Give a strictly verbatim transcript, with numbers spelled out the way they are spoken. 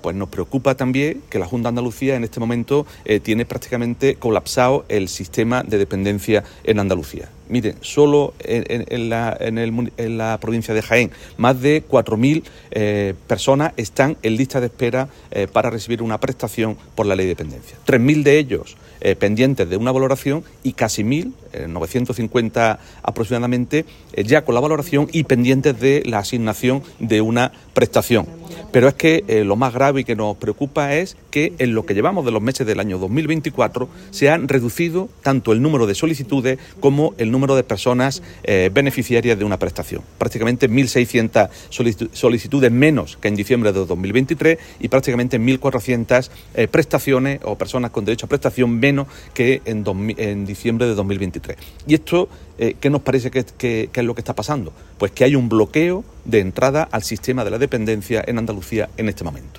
pues nos preocupa también que la Junta de Andalucía en este momento eh, tiene prácticamente colapsado el sistema de dependencia en Andalucía. Miren, solo en, en, la, en, el, en la provincia de Jaén, más de cuatro mil eh, personas están en lista de espera eh, para recibir una prestación por la ley de dependencia. tres mil de ellos eh, pendientes de una valoración y casi mil, eh, novecientos cincuenta aproximadamente, eh, ya con la valoración y pendientes de la asignación de una prestación. Pero es que eh, lo más grave y que nos preocupa es que en lo que llevamos de los meses del año dos mil veinticuatro se han reducido tanto el número de solicitudes como el número de personas eh, beneficiarias de una prestación. Prácticamente mil seiscientas solicitudes menos que en diciembre de dos mil veintitrés y prácticamente mil cuatrocientas eh, prestaciones o personas con derecho a prestación menos que en, dos mil, en diciembre de dos mil veintitrés. Y esto, eh, ¿qué nos parece que, que, que es lo que está pasando? Pues que hay un bloqueo de entrada al sistema de la dependencia en Andalucía en este momento.